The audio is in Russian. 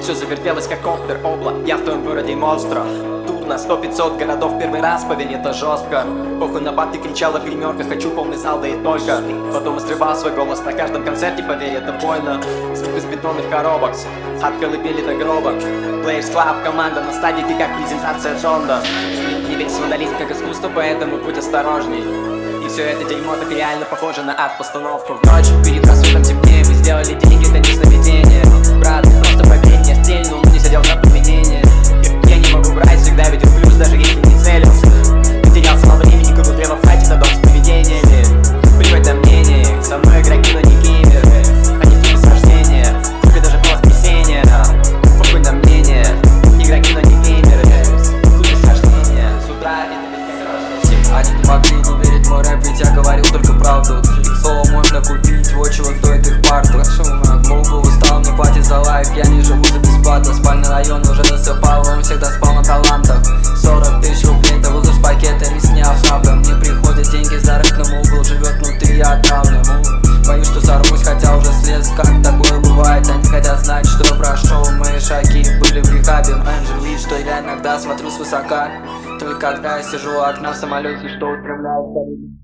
Все завертелось как коптер, обла. Я в твоем городе монстра. Тур на 100-500 городов первый раз, поверь, это жестко. Похуй на бабки, кричала в гримерках, хочу полный зал, да и только. Потом срывал свой голос на каждом концерте, поверь, это больно. Звук из бетонных коробок, от колыбели до гроба. Players Club, команда на стадии, ты как презентация Джонда. Не весь вандализм как искусство, поэтому будь осторожней. И все это дерьмо так реально похоже на арт-постановку. Ночь перед рассветом темнее, вы сделали деньги, это не сновидение. Брат, просто поверь, я стильнул, но не сидел за подменение. Я не могу брать, всегда видел плюс, даже если не целился. Потерялся во времени, как утрела в хате, задом с поведениями. Плевать на мнение, со мной игроки, но не геймеры. Они в теме схождения, купи даже по воскресенье. Похуй на мнение, игроки, но не геймеры. Купи схождения, с утра это бесконечно. Они не могли не верить в мой рэп, ведь я говорил только правду. Их слово можно купить, вот чего стоит их парту. Мугл устал, не платит за лайк, я не живу за бесплатно. Спальный район уже засыпал, он всегда спал на талантах. 40 тысяч рублей, да выложу с пакетами, сняв шапком. Мне приходят деньги за рэп, но Мугл живет внутри, я отравлен. Боюсь, что сорвусь, хотя уже слез, как такое бывает. Они хотят знать, что прошел, мои шаги были в рехабе. Энджел видит, что я иногда смотрю свысока. Только когда я сижу у окна в самолете, что устремляется.